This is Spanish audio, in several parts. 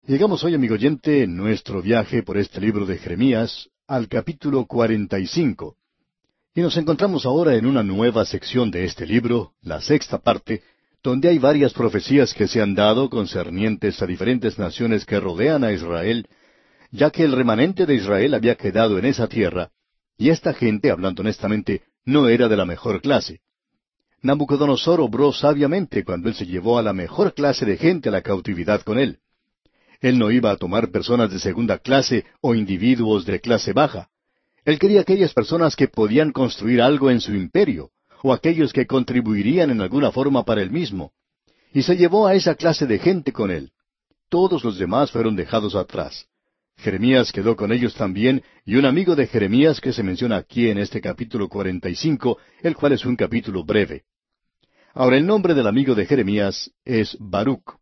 Llegamos hoy, amigo oyente, en nuestro viaje por este libro de Jeremías, al capítulo 45. Y nos encontramos ahora en una nueva sección de este libro, la sexta parte, donde hay varias profecías que se han dado concernientes a diferentes naciones que rodean a Israel, ya que el remanente de Israel había quedado en esa tierra, y esta gente, hablando honestamente, no era de la mejor clase. Nabucodonosor obró sabiamente cuando él se llevó a la mejor clase de gente a la cautividad con él. Él no iba a tomar personas de segunda clase o individuos de clase baja. Él quería aquellas personas que podían construir algo en su imperio, o aquellos que contribuirían en alguna forma para él mismo. Y se llevó a esa clase de gente con él. Todos los demás fueron dejados atrás. Jeremías quedó con ellos también, y un amigo de Jeremías que se menciona aquí en este capítulo 45, el cual es un capítulo breve. Ahora, el nombre del amigo de Jeremías es Baruc.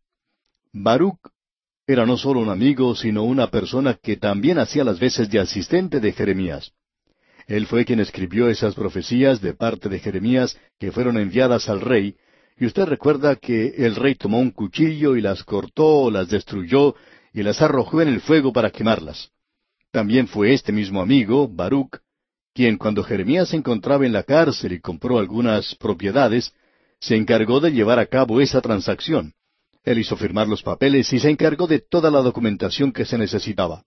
Baruc era no solo un amigo, sino una persona que también hacía las veces de asistente de Jeremías. Él fue quien escribió esas profecías de parte de Jeremías que fueron enviadas al rey, y usted recuerda que el rey tomó un cuchillo y las cortó, las destruyó, y las arrojó en el fuego para quemarlas. También fue este mismo amigo, Baruc, quien cuando Jeremías se encontraba en la cárcel y compró algunas propiedades, se encargó de llevar a cabo esa transacción. Él hizo firmar los papeles y se encargó de toda la documentación que se necesitaba.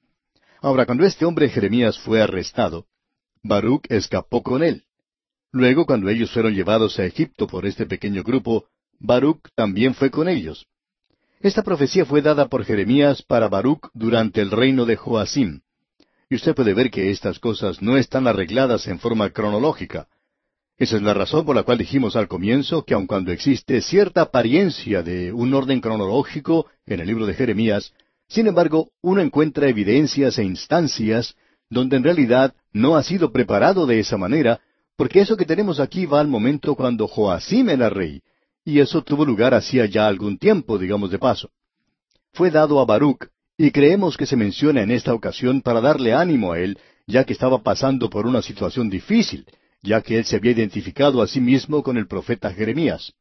Ahora, cuando este hombre Jeremías fue arrestado, Baruc escapó con él. Luego, cuando ellos fueron llevados a Egipto por este pequeño grupo, Baruc también fue con ellos. Esta profecía fue dada por Jeremías para Baruc durante el reino de Joacim. Y usted puede ver que estas cosas no están arregladas en forma cronológica. Esa es la razón por la cual dijimos al comienzo que aun cuando existe cierta apariencia de un orden cronológico en el libro de Jeremías, sin embargo, uno encuentra evidencias e instancias donde en realidad no ha sido preparado de esa manera, porque eso que tenemos aquí va al momento cuando Joacim era rey, y eso tuvo lugar hacía ya algún tiempo, digamos de paso. Fue dado a Baruc, y creemos que se menciona en esta ocasión para darle ánimo a él, ya que estaba pasando por una situación difícil, ya que él se había identificado a sí mismo con el profeta Jeremías.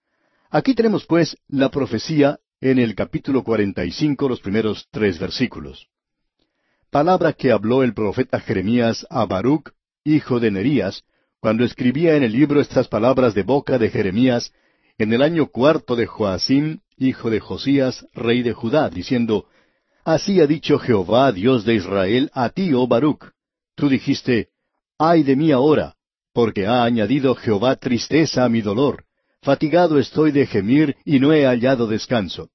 Aquí tenemos pues la profecía en el capítulo 45, los primeros 3 versículos. Palabra que habló el profeta Jeremías a Baruc, hijo de Nerías, cuando escribía en el libro estas palabras de boca de Jeremías, en el año 4 de Joacim, hijo de Josías, rey de Judá, diciendo, Así ha dicho Jehová, Dios de Israel, a ti, oh Baruc. Tú dijiste, Ay de mí ahora, porque ha añadido Jehová tristeza a mi dolor. Fatigado estoy de gemir y no he hallado descanso.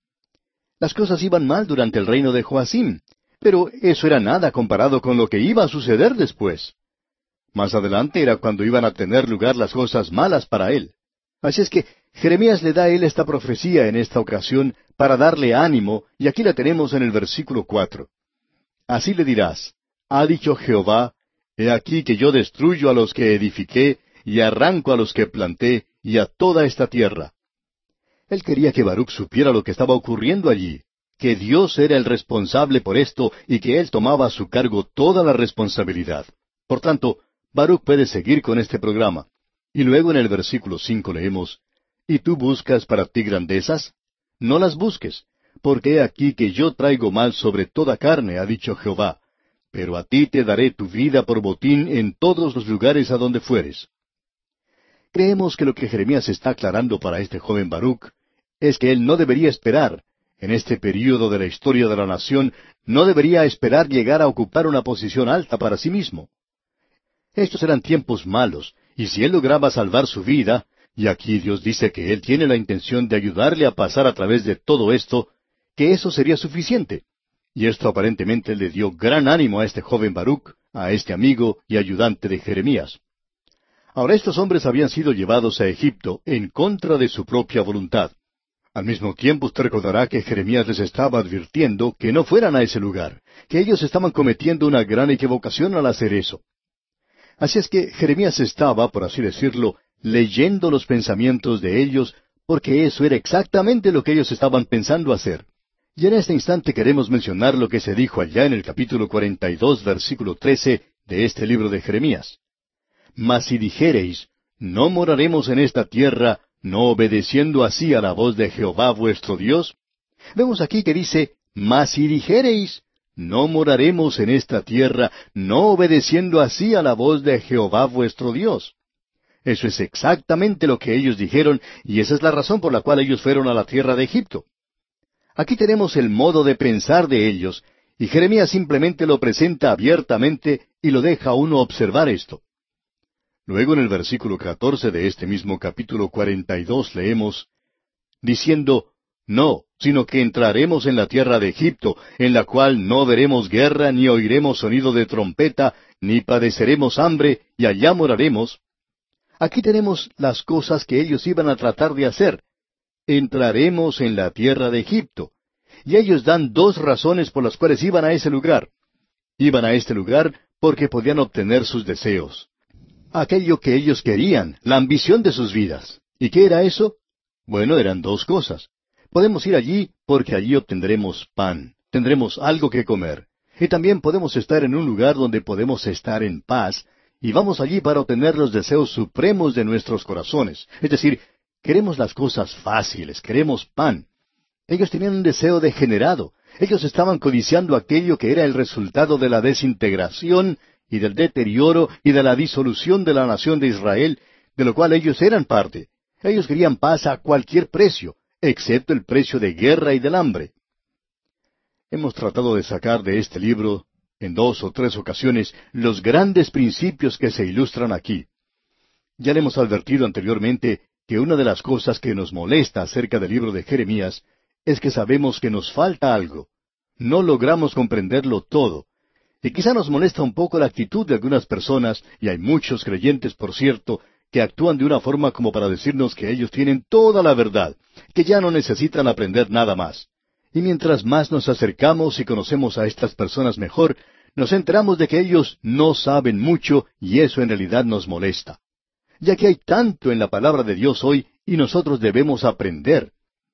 Las cosas iban mal durante el reino de Joacim, pero eso era nada comparado con lo que iba a suceder después. Más adelante era cuando iban a tener lugar las cosas malas para él. Así es que Jeremías le da a él esta profecía en esta ocasión para darle ánimo, y aquí la tenemos en el versículo 4. Así le dirás, ha dicho Jehová, he aquí que yo destruyo a los que edifiqué, y arranco a los que planté, y a toda esta tierra. Él quería que Baruc supiera lo que estaba ocurriendo allí, que Dios era el responsable por esto, y que él tomaba a su cargo toda la responsabilidad. Por tanto, Baruc puede seguir con este programa. Y luego en el versículo 5 leemos, ¿Y tú buscas para ti grandezas? No las busques, porque he aquí que yo traigo mal sobre toda carne, ha dicho Jehová, pero a ti te daré tu vida por botín en todos los lugares a donde fueres. Creemos que lo que Jeremías está aclarando para este joven Baruc es que él no debería esperar, en este período de la historia de la nación, no debería esperar llegar a ocupar una posición alta para sí mismo. Estos eran tiempos malos, y si él lograba salvar su vida, y aquí Dios dice que él tiene la intención de ayudarle a pasar a través de todo esto, que eso sería suficiente. Y esto aparentemente le dio gran ánimo a este joven Baruc, a este amigo y ayudante de Jeremías. Ahora estos hombres habían sido llevados a Egipto en contra de su propia voluntad. Al mismo tiempo usted recordará que Jeremías les estaba advirtiendo que no fueran a ese lugar, que ellos estaban cometiendo una gran equivocación al hacer eso. Así es que Jeremías estaba, por así decirlo, leyendo los pensamientos de ellos, porque eso era exactamente lo que ellos estaban pensando hacer. Y en este instante queremos mencionar lo que se dijo allá en el capítulo 42, versículo 13 de este libro de Jeremías. Mas si dijereis, no moraremos en esta tierra, no obedeciendo así a la voz de Jehová vuestro Dios, Vemos aquí que dice, mas si dijereis, no moraremos en esta tierra, no obedeciendo así a la voz de Jehová vuestro Dios. Eso es exactamente lo que ellos dijeron, y esa es la razón por la cual ellos fueron a la tierra de Egipto. Aquí tenemos el modo de pensar de ellos, y Jeremías simplemente lo presenta abiertamente y lo deja a uno observar esto. Luego en el versículo 14 de este mismo capítulo 42 leemos, diciendo, no, sino que entraremos en la tierra de Egipto, en la cual no veremos guerra, ni oiremos sonido de trompeta, ni padeceremos hambre, y allá moraremos. Aquí tenemos las cosas que ellos iban a tratar de hacer. Entraremos en la tierra de Egipto. Y ellos dan dos razones por las cuales iban a ese lugar. Iban a este lugar porque podían obtener sus deseos. Aquello que ellos querían, la ambición de sus vidas. ¿Y qué era eso? Bueno, eran dos cosas. Podemos ir allí porque allí obtendremos pan, tendremos algo que comer. Y también podemos estar en un lugar donde podemos estar en paz, y vamos allí para obtener los deseos supremos de nuestros corazones. Es decir, queremos las cosas fáciles, queremos pan. Ellos tenían un deseo degenerado. Ellos estaban codiciando aquello que era el resultado de la desintegración y del deterioro y de la disolución de la nación de Israel, de lo cual ellos eran parte. Ellos querían paz a cualquier precio, excepto el precio de guerra y del hambre. Hemos tratado de sacar de este libro, en 2 o 3 ocasiones, los grandes principios que se ilustran aquí. Ya le hemos advertido anteriormente que una de las cosas que nos molesta acerca del libro de Jeremías es que sabemos que nos falta algo. No logramos comprenderlo todo. Y quizá nos molesta un poco la actitud de algunas personas, y hay muchos creyentes, por cierto, que actúan de una forma como para decirnos que ellos tienen toda la verdad, que ya no necesitan aprender nada más. Y mientras más nos acercamos y conocemos a estas personas mejor, nos enteramos de que ellos no saben mucho, y eso en realidad nos molesta. Ya que hay tanto en la palabra de Dios hoy, y nosotros debemos aprender.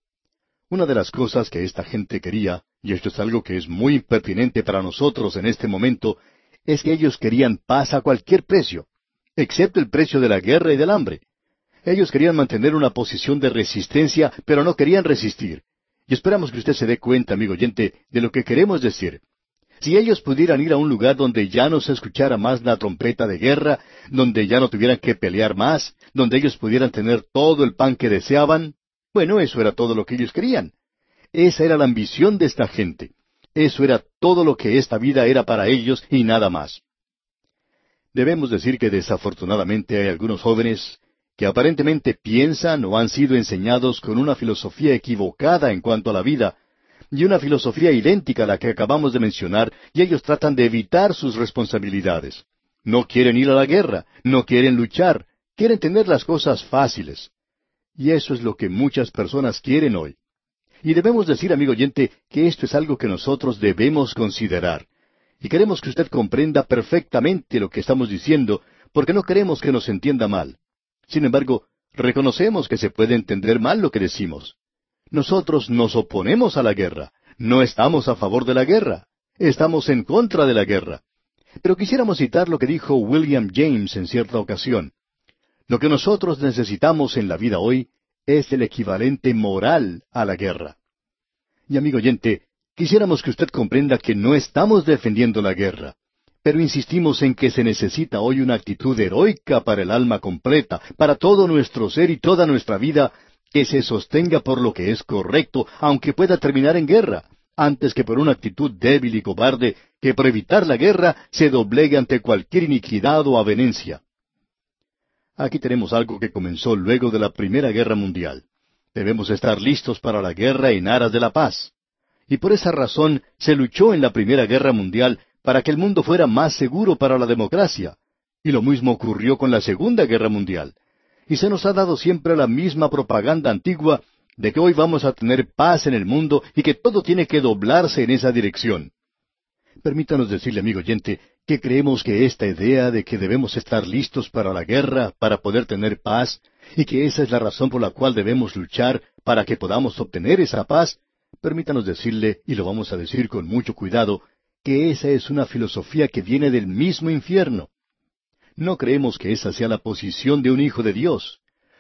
Una de las cosas que esta gente quería, y esto es algo que es muy pertinente para nosotros en este momento, es que ellos querían paz a cualquier precio, excepto el precio de la guerra y del hambre. Ellos querían mantener una posición de resistencia, pero no querían resistir. Y esperamos que usted se dé cuenta, amigo oyente, de lo que queremos decir. Si ellos pudieran ir a un lugar donde ya no se escuchara más la trompeta de guerra, donde ya no tuvieran que pelear más, donde ellos pudieran tener todo el pan que deseaban, bueno, eso era todo lo que ellos querían. Esa era la ambición de esta gente. Eso era todo lo que esta vida era para ellos y nada más. Debemos decir que desafortunadamente hay algunos jóvenes que aparentemente piensan o han sido enseñados con una filosofía equivocada en cuanto a la vida, y una filosofía idéntica a la que acabamos de mencionar, y ellos tratan de evitar sus responsabilidades. No quieren ir a la guerra, no quieren luchar, quieren tener las cosas fáciles. Y eso es lo que muchas personas quieren hoy. Y debemos decir, amigo oyente, que esto es algo que nosotros debemos considerar. Y queremos que usted comprenda perfectamente lo que estamos diciendo, porque no queremos que nos entienda mal. Sin embargo, reconocemos que se puede entender mal lo que decimos. Nosotros nos oponemos a la guerra. No estamos a favor de la guerra. Estamos en contra de la guerra. Pero quisiéramos citar lo que dijo William James en cierta ocasión. Lo que nosotros necesitamos en la vida hoy es el equivalente moral a la guerra. Y amigo oyente, quisiéramos que usted comprenda que no estamos defendiendo la guerra, pero insistimos en que se necesita hoy una actitud heroica para el alma completa, para todo nuestro ser y toda nuestra vida, que se sostenga por lo que es correcto, aunque pueda terminar en guerra, antes que por una actitud débil y cobarde, que por evitar la guerra se doblegue ante cualquier iniquidad o avenencia. Aquí tenemos algo que comenzó luego de la Primera Guerra Mundial. Debemos estar listos para la guerra en aras de la paz. Y por esa razón se luchó en la Primera Guerra Mundial para que el mundo fuera más seguro para la democracia. Y lo mismo ocurrió con la Segunda Guerra Mundial. Y se nos ha dado siempre la misma propaganda antigua de que hoy vamos a tener paz en el mundo y que todo tiene que doblarse en esa dirección. Permítanos decirle, amigo oyente, que creemos que esta idea de que debemos estar listos para la guerra, para poder tener paz, y que esa es la razón por la cual debemos luchar para que podamos obtener esa paz, permítanos decirle, y lo vamos a decir con mucho cuidado, que esa es una filosofía que viene del mismo infierno. No creemos que esa sea la posición de un hijo de Dios.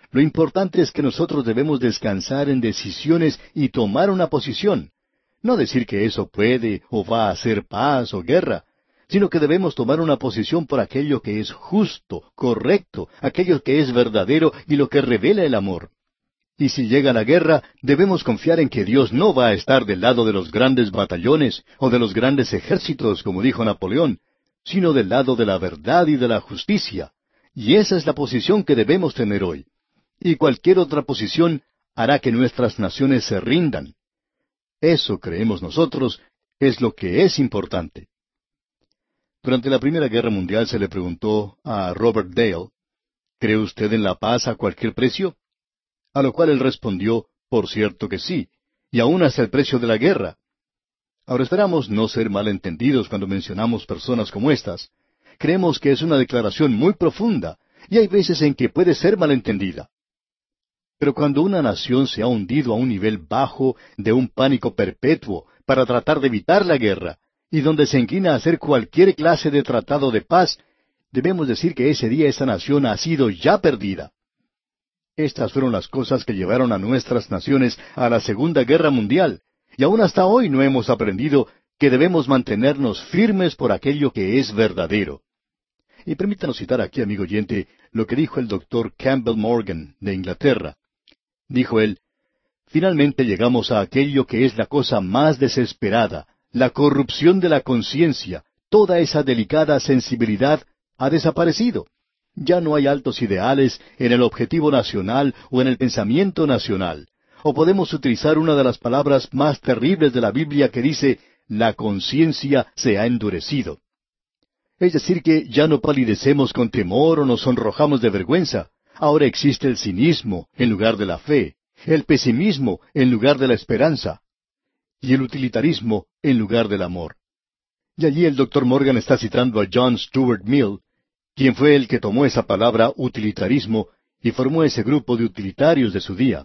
Lo importante es que nosotros debemos descansar en decisiones y tomar una posición. No decir que eso puede o va a hacer paz o guerra, sino que debemos tomar una posición por aquello que es justo, correcto, aquello que es verdadero y lo que revela el amor. Y si llega la guerra, debemos confiar en que Dios no va a estar del lado de los grandes batallones o de los grandes ejércitos, como dijo Napoleón, sino del lado de la verdad y de la justicia. Y esa es la posición que debemos tener hoy. Y cualquier otra posición hará que nuestras naciones se rindan. Eso, creemos nosotros, es lo que es importante. Durante la Primera Guerra Mundial se le preguntó a Robert Dale, ¿cree usted en la paz a cualquier precio? A lo cual él respondió, por cierto que sí, y aún hasta el precio de la guerra. Ahora esperamos no ser malentendidos cuando mencionamos personas como estas. Creemos que es una declaración muy profunda, y hay veces en que puede ser malentendida. Pero cuando una nación se ha hundido a un nivel bajo de un pánico perpetuo para tratar de evitar la guerra, y donde se inclina a hacer cualquier clase de tratado de paz, debemos decir que ese día esa nación ha sido ya perdida. Estas fueron las cosas que llevaron a nuestras naciones a la Segunda Guerra Mundial, y aún hasta hoy no hemos aprendido que debemos mantenernos firmes por aquello que es verdadero. Y permítanos citar aquí, amigo oyente, lo que dijo el doctor Campbell Morgan, de Inglaterra. Dijo él, finalmente llegamos a aquello que es la cosa más desesperada, la corrupción de la conciencia, toda esa delicada sensibilidad ha desaparecido. Ya no hay altos ideales en el objetivo nacional o en el pensamiento nacional. O podemos utilizar una de las palabras más terribles de la Biblia que dice, la conciencia se ha endurecido. Es decir, que ya no palidecemos con temor o nos sonrojamos de vergüenza. Ahora existe el cinismo en lugar de la fe, el pesimismo en lugar de la esperanza, y el utilitarismo en lugar del amor. Y allí el doctor Morgan está citando a John Stuart Mill, quien fue el que tomó esa palabra utilitarismo y formó ese grupo de utilitarios de su día.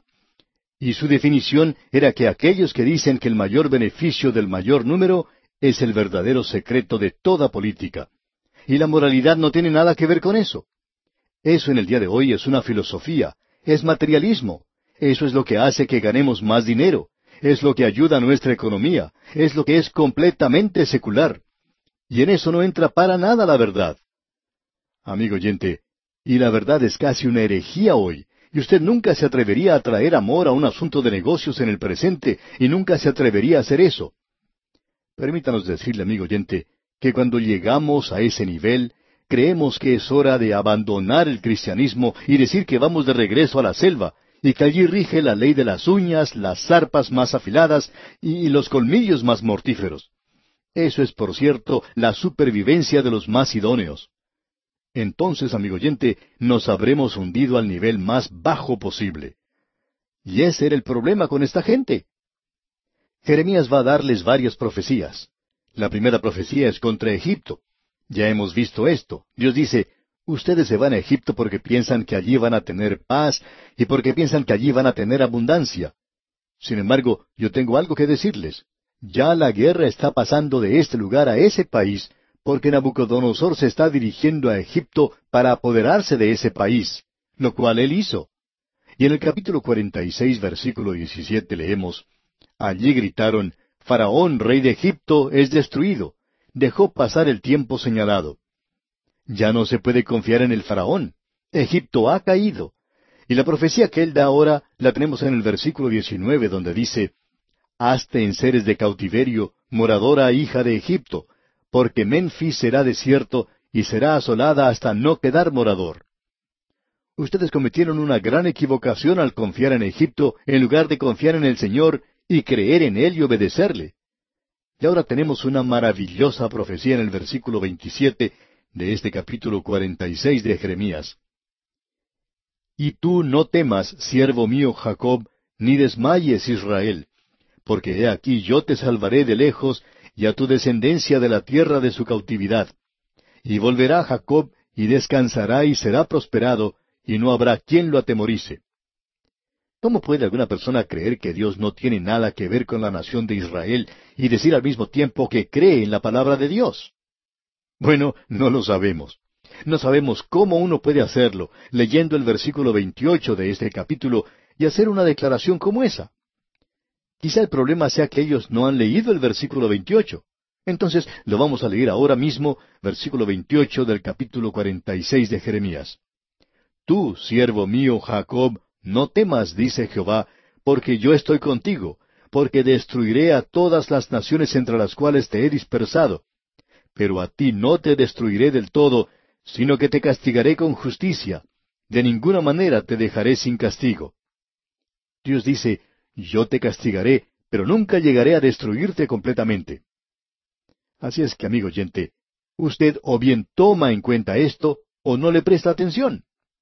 Y su definición era que aquellos que dicen que el mayor beneficio del mayor número es el verdadero secreto de toda política. Y la moralidad no tiene nada que ver con eso. Eso en el día de hoy es una filosofía, es materialismo. Eso es lo que hace que ganemos más dinero, es lo que ayuda a nuestra economía, es lo que es completamente secular. Y en eso no entra para nada la verdad. Amigo oyente, y la verdad es casi una herejía hoy, y usted nunca se atrevería a traer amor a un asunto de negocios en el presente, y nunca se atrevería a hacer eso. Permítanos decirle, amigo oyente, que cuando llegamos a ese nivel, creemos que es hora de abandonar el cristianismo y decir que vamos de regreso a la selva, y que allí rige la ley de las uñas, las zarpas más afiladas y los colmillos más mortíferos. Eso es, por cierto, la supervivencia de los más idóneos. Entonces, amigo oyente, nos habremos hundido al nivel más bajo posible. Y ese era el problema con esta gente. Jeremías va a darles varias profecías. La primera profecía es contra Egipto. Ya hemos visto esto. Dios dice, ustedes se van a Egipto porque piensan que allí van a tener paz y porque piensan que allí van a tener abundancia. Sin embargo, yo tengo algo que decirles. Ya la guerra está pasando de este lugar a ese país, porque Nabucodonosor se está dirigiendo a Egipto para apoderarse de ese país, lo cual él hizo. Y en el capítulo 46, versículo 17 leemos, allí gritaron, Faraón, rey de Egipto, es destruido. Dejó pasar el tiempo señalado. Ya no se puede confiar en el Faraón. Egipto ha caído. Y la profecía que él da ahora la tenemos en el versículo 19, donde dice, Hazte en seres de cautiverio, moradora hija de Egipto, porque Menfis será desierto y será asolada hasta no quedar morador. Ustedes cometieron una gran equivocación al confiar en Egipto en lugar de confiar en el Señor y creer en Él y obedecerle. Y ahora tenemos una maravillosa profecía en el versículo 27 de este capítulo 46 de Jeremías. Y tú no temas, siervo mío Jacob, ni desmayes Israel, porque he aquí yo te salvaré de lejos, y a tu descendencia de la tierra de su cautividad. Y volverá Jacob, y descansará, y será prosperado, y no habrá quien lo atemorice. ¿Cómo puede alguna persona creer que Dios no tiene nada que ver con la nación de Israel, y decir al mismo tiempo que cree en la palabra de Dios? Bueno, no lo sabemos. No sabemos cómo uno puede hacerlo, leyendo el versículo 28 de este capítulo y hacer una declaración como esa. Quizá el problema sea que ellos no han leído el versículo 28. Entonces lo vamos a leer ahora mismo, versículo 28 del capítulo 46 de Jeremías. Tú, siervo mío Jacob, no temas, dice Jehová, porque yo estoy contigo, porque destruiré a todas las naciones entre las cuales te he dispersado. Pero a ti no te destruiré del todo, sino que te castigaré con justicia. De ninguna manera te dejaré sin castigo. Dios dice, yo te castigaré, pero nunca llegaré a destruirte completamente. Así es que, amigo oyente, usted o bien toma en cuenta esto, o no le presta atención.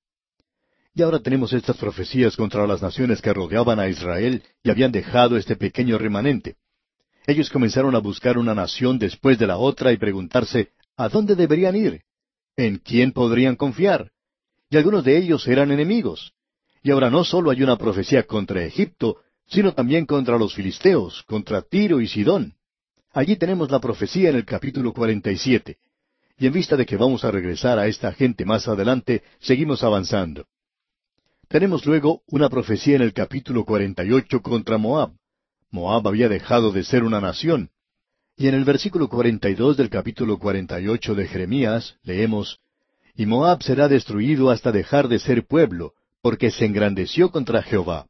Y ahora tenemos estas profecías contra las naciones que rodeaban a Israel y habían dejado este pequeño remanente. Ellos comenzaron a buscar una nación después de la otra y preguntarse, ¿a dónde deberían ir? ¿En quién podrían confiar? Y algunos de ellos eran enemigos. Y ahora no solo hay una profecía contra Egipto, sino también contra los filisteos, contra Tiro y Sidón. Allí tenemos la profecía en el capítulo 47. Y en vista de que vamos a regresar a esta gente más adelante, seguimos avanzando. Tenemos luego una profecía en el capítulo 48 contra Moab. Moab había dejado de ser una nación. Y en el versículo 42 del capítulo 48 de Jeremías leemos, Y Moab será destruido hasta dejar de ser pueblo, porque se engrandeció contra Jehová.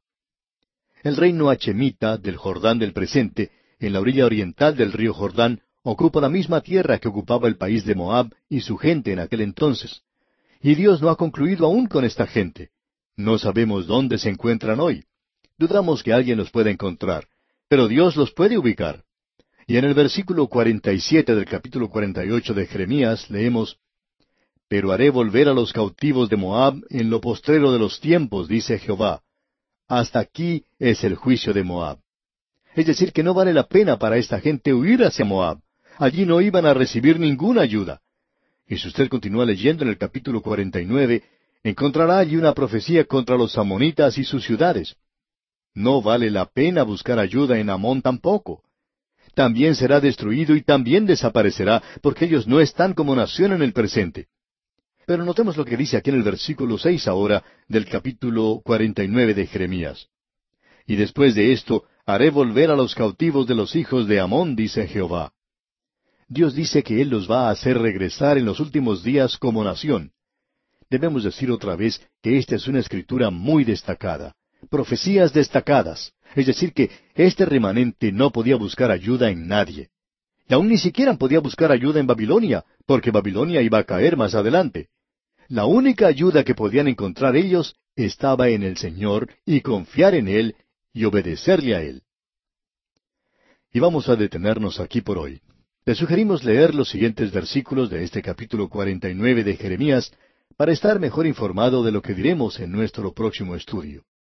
El reino hachemita del Jordán del presente, en la orilla oriental del río Jordán, ocupa la misma tierra que ocupaba el país de Moab y su gente en aquel entonces. Y Dios no ha concluido aún con esta gente. No sabemos dónde se encuentran hoy. Dudamos que alguien los pueda encontrar, pero Dios los puede ubicar. Y en el versículo 47 del capítulo 48 de Jeremías leemos, Pero haré volver a los cautivos de Moab en lo postrero de los tiempos, dice Jehová. Hasta aquí es el juicio de Moab. Es decir, que no vale la pena para esta gente huir hacia Moab. Allí no iban a recibir ninguna ayuda. Y si usted continúa leyendo en el capítulo 49, encontrará allí una profecía contra los amonitas y sus ciudades. No vale la pena buscar ayuda en Amón tampoco. También será destruido y también desaparecerá, porque ellos no están como nación en el presente. Pero notemos lo que dice aquí en el versículo 6 ahora del capítulo 49 de Jeremías. Y después de esto, haré volver a los cautivos de los hijos de Amón, dice Jehová. Dios dice que Él los va a hacer regresar en los últimos días como nación. Debemos decir otra vez que esta es una escritura muy destacada. Profecías destacadas. Es decir, que este remanente no podía buscar ayuda en nadie. Y aún ni siquiera podía buscar ayuda en Babilonia, porque Babilonia iba a caer más adelante. La única ayuda que podían encontrar ellos estaba en el Señor y confiar en Él y obedecerle a Él. Y vamos a detenernos aquí por hoy. Le sugerimos leer los siguientes versículos de este capítulo 49 de Jeremías para estar mejor informado de lo que diremos en nuestro próximo estudio.